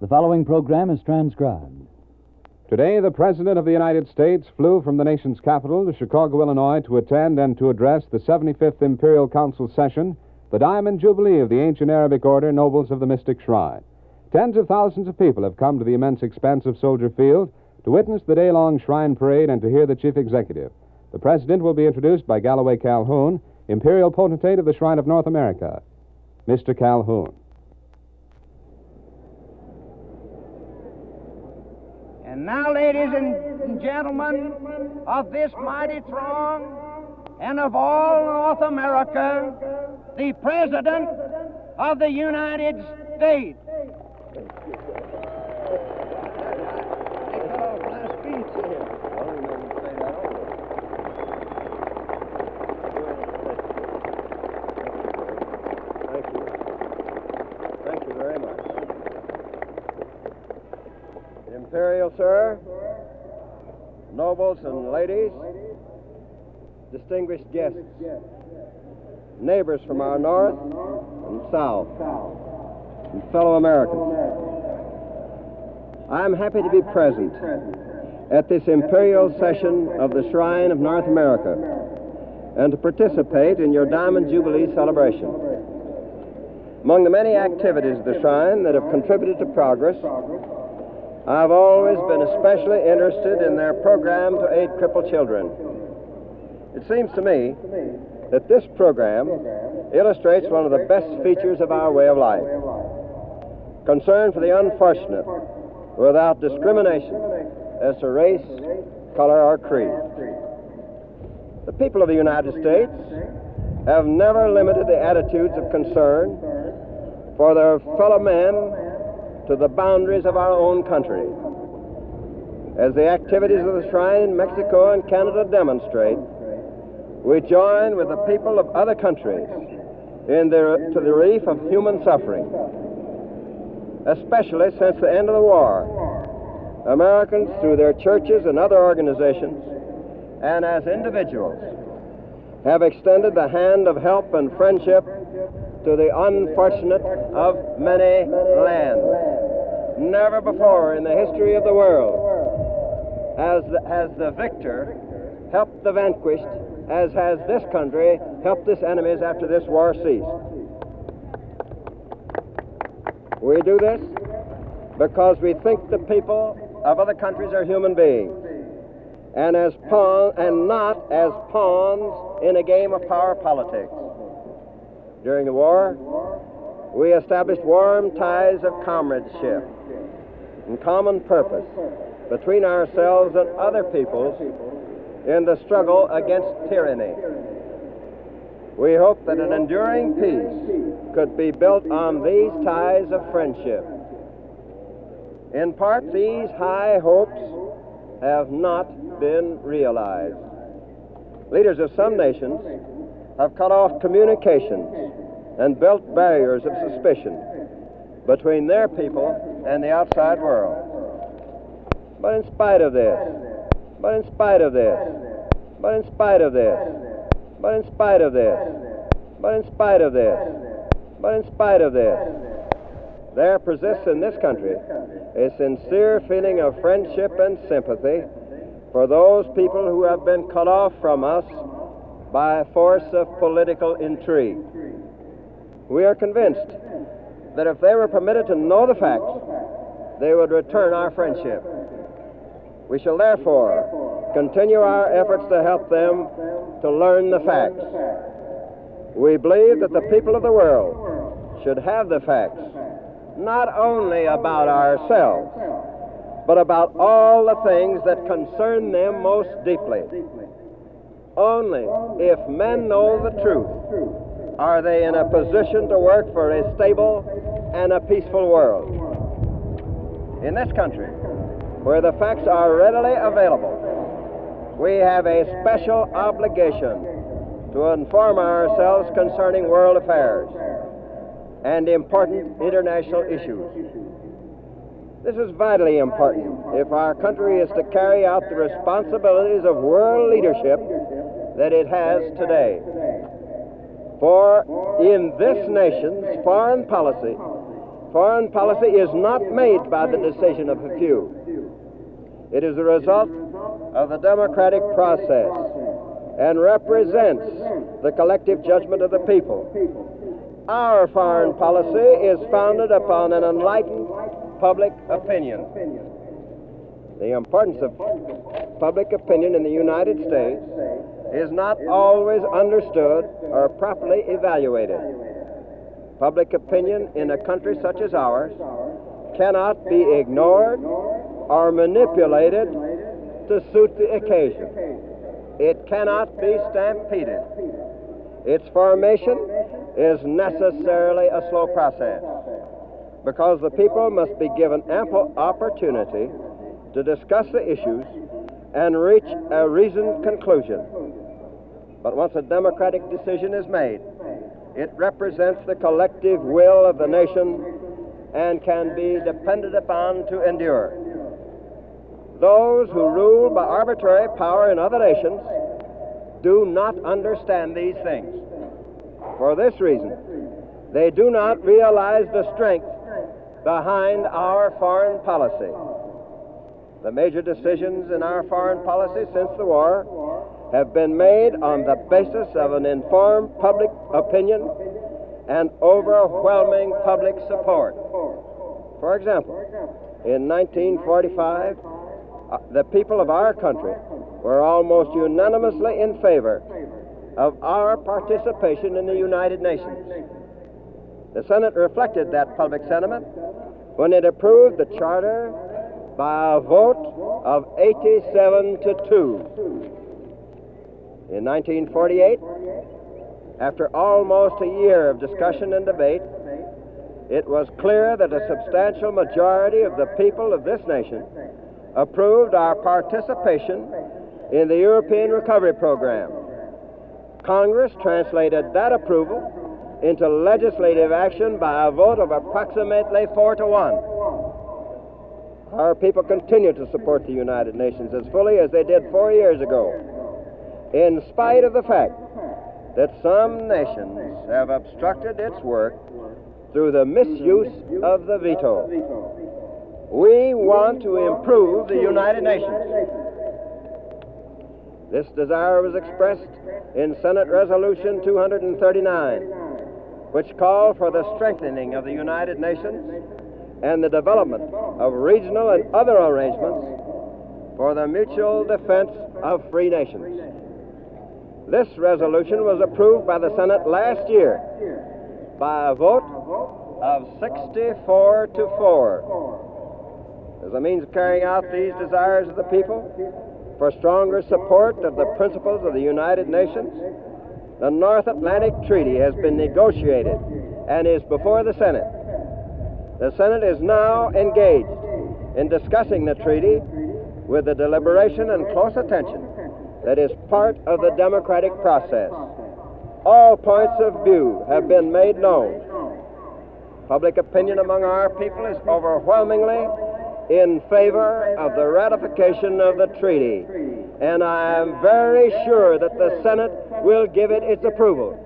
The following program is transcribed. Today, the President of the United States flew from the nation's capital to Chicago, Illinois, to attend and to address the 75th Imperial Council session, the Diamond Jubilee of the ancient Arabic order, Nobles of the Mystic Shrine. Tens of thousands of people have come to the immense expanse of Soldier Field to witness the day-long shrine parade and to hear the chief executive. The President will be introduced by Galloway Calhoun, Imperial Potentate of the Shrine of North America. Mr. Calhoun. And now, ladies and gentlemen of this mighty throng and of all North America, the President of the United States. Thank you very much. Imperial Sir, nobles and ladies, distinguished guests, neighbors from our north and south, and fellow Americans. I am happy to be present at this imperial session of the Shrine of North America and to participate in your Diamond Jubilee celebration. Among the many activities of the Shrine that have contributed to progress, I've always been especially interested in their program to aid crippled children. It seems to me that this program illustrates one of the best features of our way of life. Concern for the unfortunate without discrimination as to race, color, or creed. The people of the United States have never limited the attitudes of concern for their fellow men to the boundaries of our own country. As the activities of the Shrine in Mexico and Canada demonstrate, we join with the people of other countries to the relief of human suffering. Especially since the end of the war, Americans, through their churches and other organizations, and as individuals, have extended the hand of help and friendship to the unfortunate of many lands. Never before in the history of the world has the victor helped the vanquished, as has this country helped its enemies after this war ceased. We do this because we think the people of other countries are human beings, and not as pawns in a game of power politics. During the war, we established warm ties of comradeship and common purpose between ourselves and other peoples in the struggle against tyranny. We hope that an enduring peace could be built on these ties of friendship. In part, these high hopes have not been realized. Leaders of some nations have cut off communications and built barriers of suspicion between their people and the outside world. But in spite of this, there persists in this country a sincere feeling of friendship and sympathy for those people who have been cut off from us by force of political intrigue. We are convinced that if they were permitted to know the facts, they would return our friendship. We shall therefore continue our efforts to help them to learn the facts. We believe that the people of the world should have the facts, not only about ourselves, but about all the things that concern them most deeply. Only if men know the truth are they in a position to work for a stable and a peaceful world. In this country, where the facts are readily available, we have a special obligation to inform ourselves concerning world affairs and important international issues. This is vitally important if our country is to carry out the responsibilities of world leadership that it has today. For in this nation's foreign policy, Foreign policy is not made by the decision of a few. It is the result of the democratic process and represents the collective judgment of the people. Our foreign policy is founded upon an enlightened public opinion. The importance of public opinion in the United States is not always understood or properly evaluated. Public opinion in a country such as ours cannot be ignored or manipulated to suit the occasion. It cannot be stampeded. Its formation is necessarily a slow process because the people must be given ample opportunity to discuss the issues and reach a reasoned conclusion. But once a democratic decision is made, it represents the collective will of the nation and can be depended upon to endure. Those who rule by arbitrary power in other nations do not understand these things. For this reason, they do not realize the strength behind our foreign policy. The major decisions in our foreign policy since the war have been made on the basis of an informed public opinion and overwhelming public support. For example, in 1945, the people of our country were almost unanimously in favor of our participation in the United Nations. The Senate reflected that public sentiment when it approved the charter by a vote of 87 to 2. In 1948, after almost a year of discussion and debate, it was clear that a substantial majority of the people of this nation approved our participation in the European Recovery Program. Congress translated that approval into legislative action by a vote of approximately 4 to 1. Our people continue to support the United Nations as fully as they did 4 years ago, in spite of the fact that some nations have obstructed its work through the misuse of the veto. We want to improve the United Nations. This desire was expressed in Senate Resolution 239, which called for the strengthening of the United Nations and the development of regional and other arrangements for the mutual defense of free nations. This resolution was approved by the Senate last year by a vote of 64 to 4. As a means of carrying out these desires of the people for stronger support of the principles of the United Nations, the North Atlantic Treaty has been negotiated and is before the Senate. The Senate is now engaged in discussing the treaty with the deliberation and close attention that is part of the democratic process. All points of view have been made known. Public opinion among our people is overwhelmingly in favor of the ratification of the treaty, and I am very sure that the Senate will give it its approval.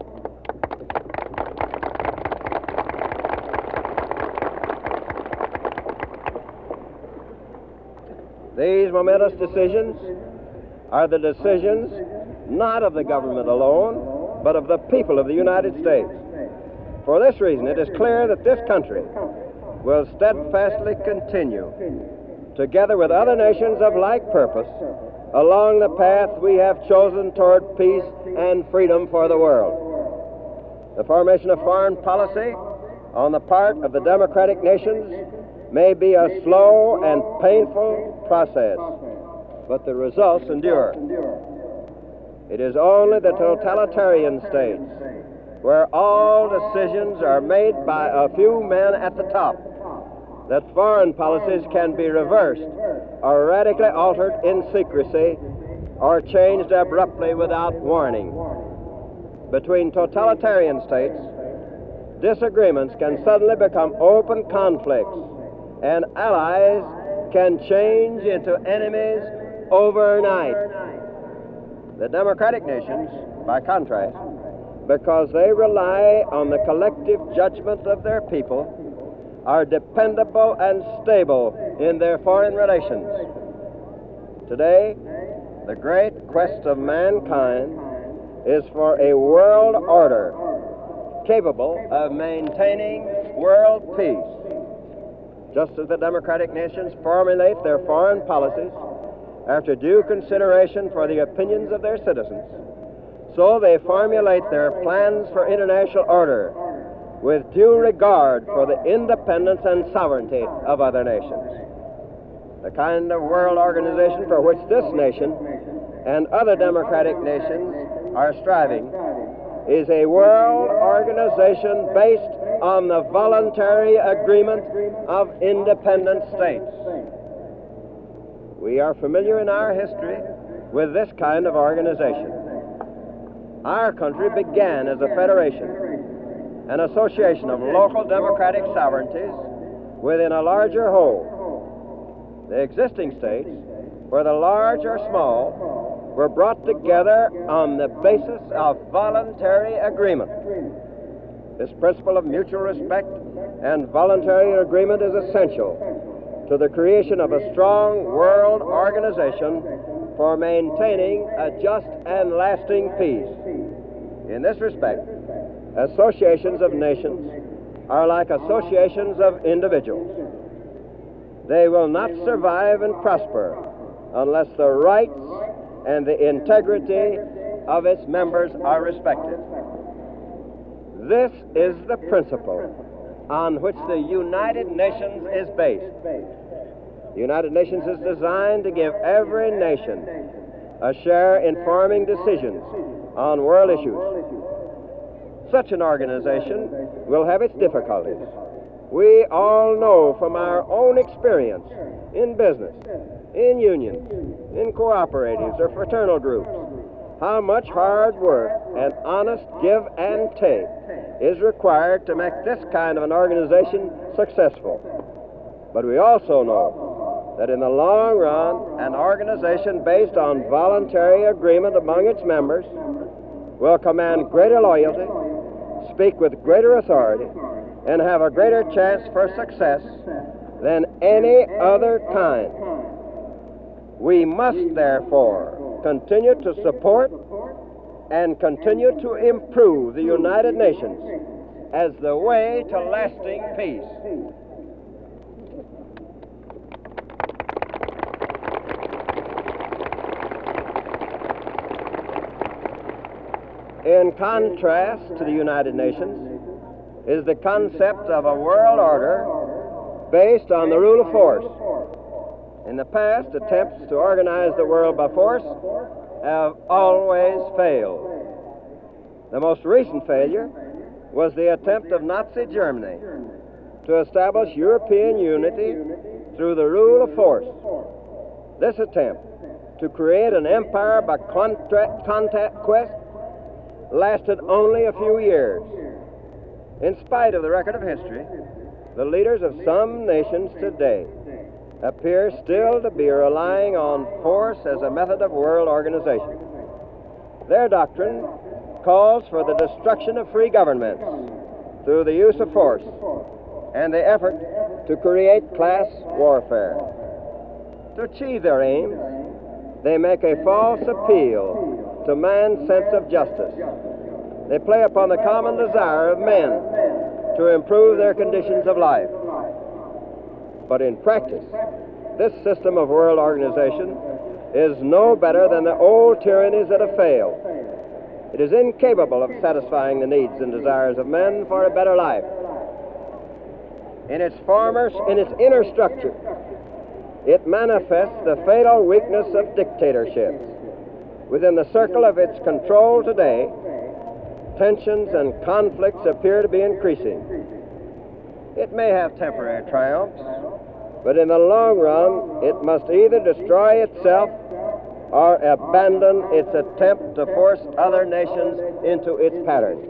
These momentous decisions are the decisions not of the government alone, but of the people of the United States. For this reason, it is clear that this country will steadfastly continue, together with other nations of like purpose, along the path we have chosen toward peace and freedom for the world. The formation of foreign policy on the part of the democratic nations may be a slow and painful process, but the results endure. It is only the totalitarian states, where all decisions are made by a few men at the top, that foreign policies can be reversed or radically altered in secrecy or changed abruptly without warning. Between totalitarian states, disagreements can suddenly become open conflicts, and allies can change into enemies overnight. The democratic nations, by contrast, because they rely on the collective judgment of their people, are dependable and stable in their foreign relations. Today, the great quest of mankind is for a world order capable of maintaining world peace. Just as the democratic nations formulate their foreign policies after due consideration for the opinions of their citizens, so they formulate their plans for international order with due regard for the independence and sovereignty of other nations. The kind of world organization for which this nation and other democratic nations are striving is a world organization based on the voluntary agreement of independent states. We are familiar in our history with this kind of organization. Our country began as a federation, an association of local democratic sovereignties within a larger whole. The existing states, whether large or small, were brought together on the basis of voluntary agreement. This principle of mutual respect and voluntary agreement is essential to the creation of a strong world organization for maintaining a just and lasting peace. In this respect, associations of nations are like associations of individuals. They will not survive and prosper unless the rights and the integrity of its members are respected. This is the principle on which the United Nations is based. The United Nations is designed to give every nation a share in forming decisions on world issues. Such an organization will have its difficulties. We all know from our own experience in business, in unions, in cooperatives or fraternal groups, how much hard work and honest give and take is required to make this kind of an organization successful. But we also know that in the long run, an organization based on voluntary agreement among its members will command greater loyalty, speak with greater authority, and have a greater chance for success than any other kind. We must, therefore, continue to support and continue to improve the United Nations as the way to lasting peace. In contrast to the United Nations is the concept of a world order based on the rule of force. In the past, attempts to organize the world by force have always failed. The most recent failure was the attempt of Nazi Germany to establish European unity through the rule of force. This attempt to create an empire by conquest lasted only a few years. In spite of the record of history, the leaders of some nations today appear still to be relying on force as a method of world organization. Their doctrine calls for the destruction of free governments through the use of force and the effort to create class warfare. To achieve their aims, they make a false appeal to man's sense of justice. They play upon the common desire of men to improve their conditions of life. But in practice, this system of world organization is no better than the old tyrannies that have failed. It is incapable of satisfying the needs and desires of men for a better life. In its inner structure, it manifests the fatal weakness of dictatorship. Within the circle of its control today, tensions and conflicts appear to be increasing. It may have temporary triumphs, but in the long run, it must either destroy itself or abandon its attempt to force other nations into its pattern.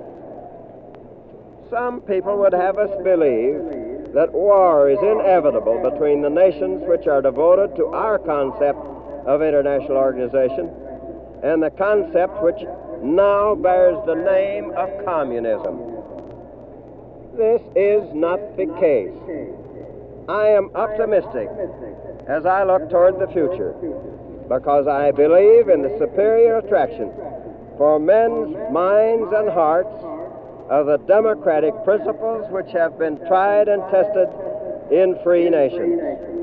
Some people would have us believe that war is inevitable between the nations which are devoted to our concept of international organization and the concept which now bears the name of communism. this is not the case. I am optimistic as I look toward the future because I believe in the superior attraction for men's minds and hearts of the democratic principles which have been tried and tested in free nations.